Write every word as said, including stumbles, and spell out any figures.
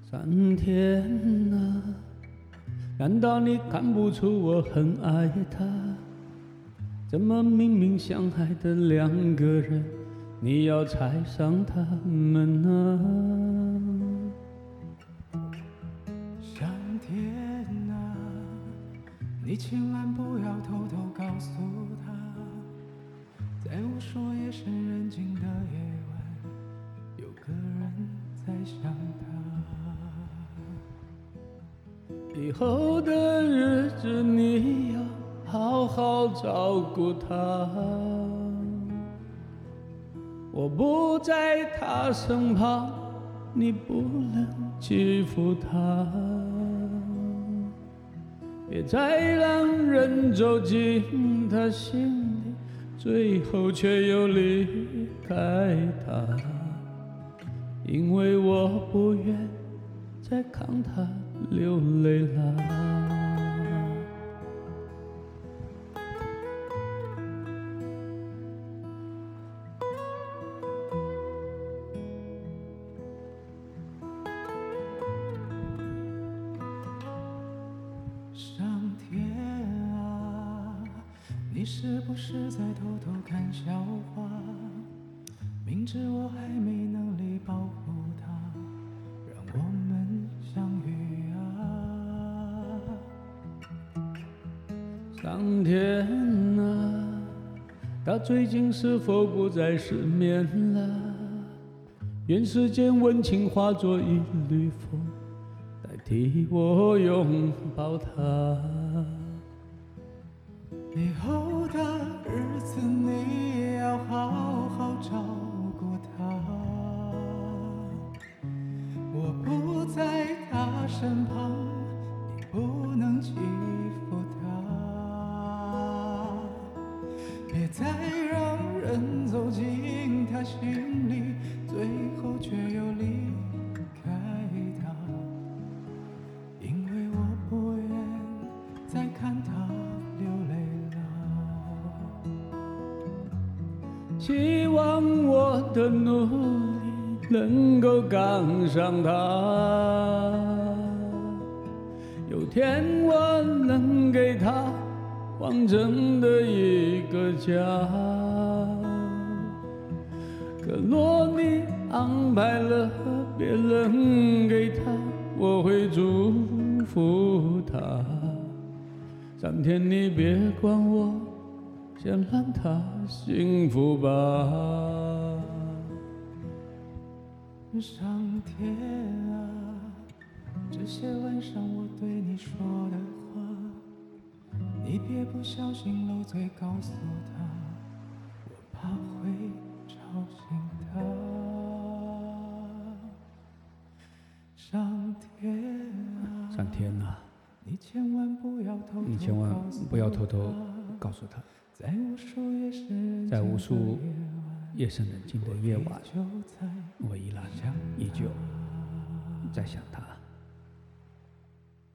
上天啊，难道你看不出我很爱他？怎么明明相爱的两个人，你要拆上他们呢？ 上天啊，你千万不要偷偷告诉他，在无数夜深人静的夜晚，有个人在想他。 以后的日子你要好好照顾他，我不在他身旁，你不能欺负他，别再让人走进他心里，最后却又离开他，因为我不愿再看他流泪了。 上天啊，你是不是在偷偷看笑话？明知我还没能力保护他，让我们相遇啊。 上天啊，他最近是否不再失眠了？愿世间温情化作一缕风，代替我拥抱他。 以后的日子你要好好照顾他，我不在他身旁，你不能欺负他，别再让人走进他心里，最后却又离开他，因为我不愿再看他流泪。 希望我的努力能够赶上他，有天我能给他完整的一个家。可若你安排了别人给他，我会祝福他。上天你别管我，先让他幸福吧。 上天啊，这些晚上我对你说的话，你别不小心漏嘴告诉他，我怕会吵醒他。上天啊， 上天啊， 你千万不要偷偷你千万不要偷偷告诉他， 在无数夜深人静在无数的夜晚， 夜深人静的夜晚， 就在我依然依旧在想他。